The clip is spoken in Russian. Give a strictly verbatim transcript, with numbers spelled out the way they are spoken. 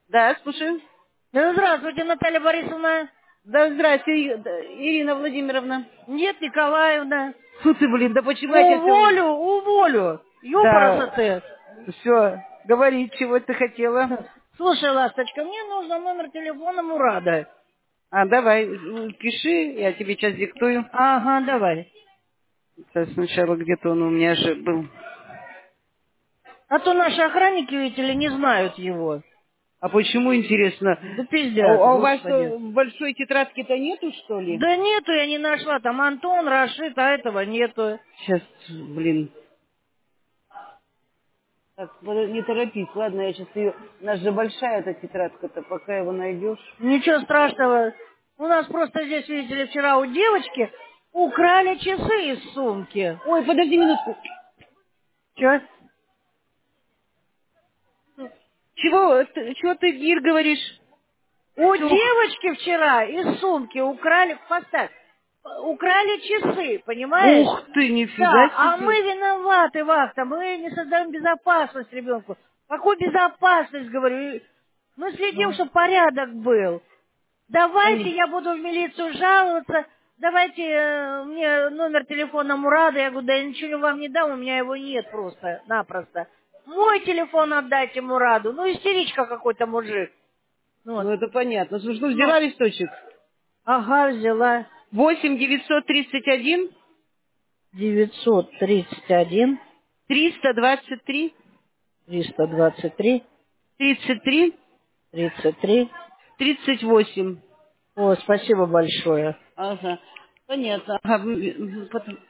Да, слушаю. Да, здравствуйте, Наталья Борисовна. Да, здрасте, И- да, Ирина Владимировна. Нет, Николаевна. Фу ты, блин, да почему я тебя все... Уволю, уволю. Да, Ёпарасоте. все, говори, чего ты хотела. Слушай, ласточка, мне нужно номер телефона Мурада. А, давай, м, пиши, я тебе сейчас диктую. Ага, давай. Сейчас сначала где-то он у меня же был. А то наши охранники, видите ли, не знают его. А почему, интересно? Да А, у пиздят, а у вас господи. что, большой тетрадки-то нету, что ли? Да нету, я не нашла. Там Антон, Рашид, а этого нету. Сейчас, блин. Так, подо- не торопись, ладно, я сейчас ее... У нас же большая эта тетрадка-то, пока его найдешь. Ничего страшного. У нас просто здесь, видите ли, вчера у девочки украли часы из сумки. Ой, подожди минутку. Че? Чего, ты- чего ты, Ир, говоришь? У Сумку. девочки вчера из сумки украли, поставь, украли часы, понимаешь? Ух ты, нифига Да, а себе. мы виноваты, Вахта, мы не создаем безопасность ребенку. Какую безопасность, говорю? Мы следим, Ну, чтобы порядок был. Давайте они- я буду в милицию жаловаться, давайте э, мне номер телефона Мурада. Я говорю, да я ничего вам не дам, у меня его нет просто-напросто. Мой телефон отдайте Мураду. Ну, истеричка какой-то мужик. Ну, ну, вот. это понятно. Слушай, ну, Ну, взяла листочек. ага, взяла. Восемь девятьсот тридцать один девятьсот тридцать один триста двадцать три триста двадцать три тридцать три тридцать три. тридцать восемь. О, спасибо большое. Ага, понятно. Ага, м, м, потом-